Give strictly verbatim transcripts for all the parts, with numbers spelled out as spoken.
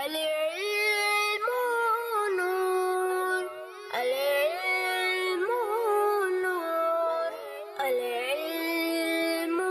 العلم نور العلم نور العلم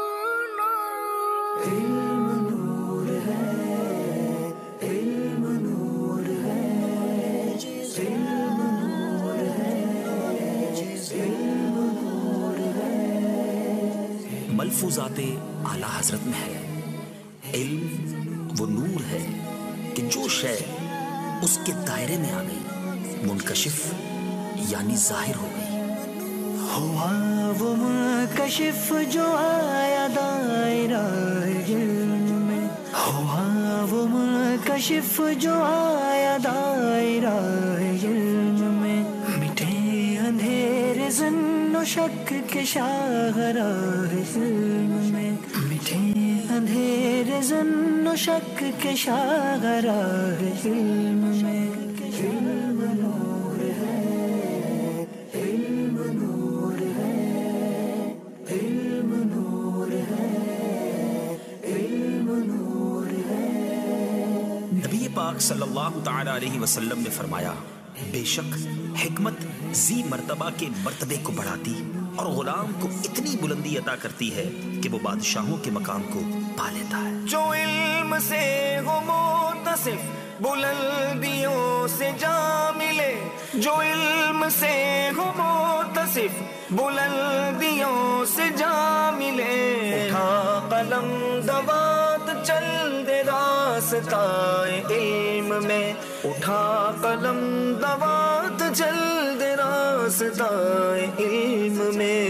نور علم نور ہے علم نور ہے علم نور ہے علم نور ہے ملفوظات اعلیٰ حضرت میں ہے علم وہ نور ہے کہ جو شے اس کے دائرے میں آ گئی منکشف یعنی ظاہر ہو گئی. ہوا وہ منکشف جو آیا دائرہ علم میں ہوا وہ منکشف جو آیا دائرہ علم میں مٹے اندھیرے ظن و شک کے شاہراہ علم میں مٹے اندھیرے ظن و شک کے شاہراہ علم میں علم نور ہے علم نور ہے علم نور ہے علم نور ہے. نبی پاک صلی اللہ تعالی علیہ وسلم نے فرمایا بے شک حکمت ذی مرتبہ کے مرتبے کو بڑھاتی اور غلام کو اتنی بلندی عطا کرتی ہے کہ وہ بادشاہوں کے مقام کو پا لیتا ہے. جو علم سے ہو متصف بلندیوں سے جا ملے جو علم سے ہو متصف بلندیوں سے جا ملے اٹھا قلم دوات چل دے راستہ علم میں اٹھا قلم دوات چل دے راستہ علم میں.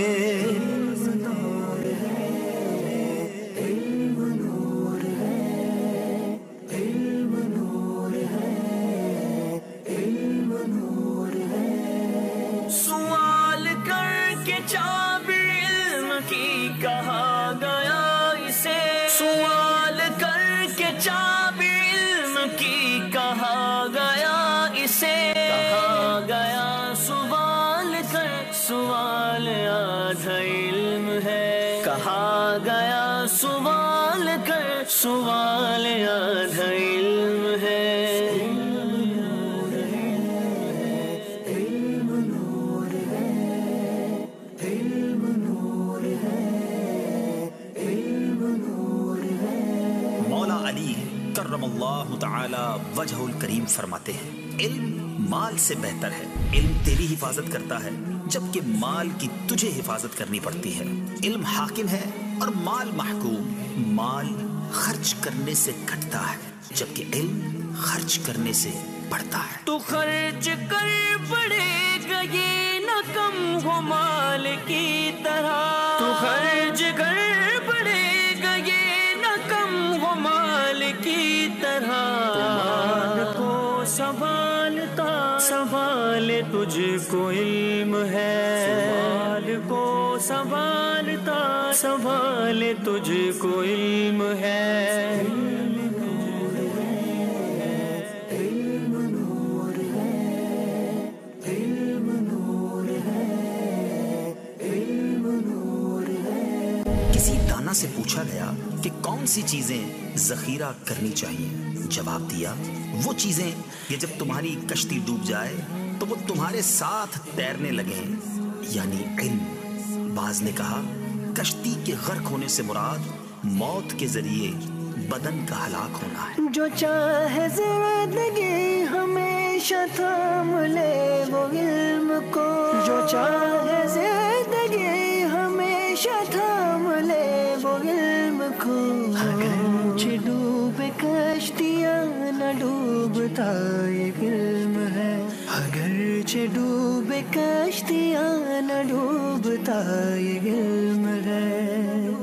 سوال کر کے چاب علم کی کہا گیا اسے سوال کر کے چاب علم کی کہا گیا اسے کہا گیا سوال کر سوال آدھا علم ہے کہا گیا سوال کر سوال آدھا علم ہے. کرم اللہ تعالی وجہ الکریم فرماتے ہیں علم مال سے بہتر ہے. علم تیری حفاظت کرتا ہے جبکہ مال کی تجھے حفاظت کرنی پڑتی ہے. علم حاکم ہے اور مال محکوم. مال خرچ کرنے سے گھٹتا ہے جبکہ علم خرچ کرنے سے بڑھتا ہے. تو خرچ کر پڑے گا یہ نہ کم ہو مال کی طرح تو خرچ کر پڑے گا یہ نہ کم ہو مال کی طرح مال کو سنبھالتا سنبھال تجھ کو علم ہے مال کو سنبھالتا سنبھال تجھ کو علم ہے. کسی دانا سے پوچھا گیا کہ کون سی چیزیں ذخیرہ کرنی چاہیے. جواب دیا وہ چیزیں کہ جب تمہاری کشتی ڈوب جائے تو وہ تمہارے ساتھ تیرنے لگیں یعنی علم. بعض نے کہا کشتی کے غرق ہونے سے مراد موت کے ذریعے بدن کا ہلاک ہونا ہے. جو چاہے زندگی ہمیشہ تھام لے وہ علم کو جو چاہے زندگی ہمیشہ تھام لے وہ علم کو اگرچہ ڈوبے کشتیاں نہ ڈوبتا یہ علم ہے اگرچہ ڈوبے کشتیاں نہ ڈوبتا یہ علم ہے.